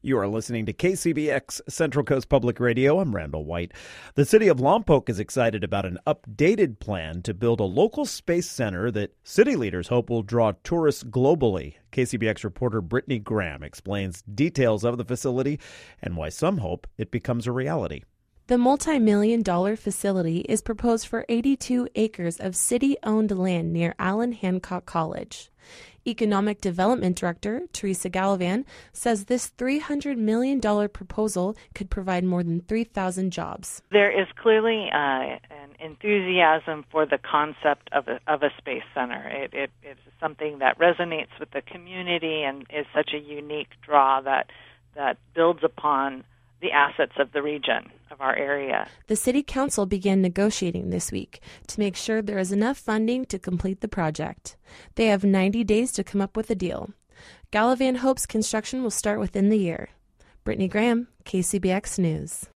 You are listening to KCBX Central Coast Public Radio. I'm Randall White. The city of Lompoc is excited about an updated plan to build a local space center that city leaders hope will draw tourists globally. KCBX reporter Brittany Graham explains details of the facility and why some hope it becomes a reality. The multi-million-dollar facility is proposed for 82 acres of city-owned land near Allen Hancock College. Economic Development Director Teresa Gallivan says this $300 million proposal could provide more than 3,000 jobs. There is clearly an enthusiasm for the concept of a space center. It is something that resonates with the community and is such a unique draw that builds upon the assets of the region, of our area. The City Council began negotiating this week to make sure there is enough funding to complete the project. They have 90 days to come up with a deal. Gallivan hopes construction will start within the year. Brittany Graham, KCBX News.